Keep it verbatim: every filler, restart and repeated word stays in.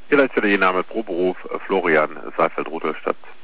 Hier ist wieder Ihr Name Proberuf, Florian, Saalfeld-Rudolstadt.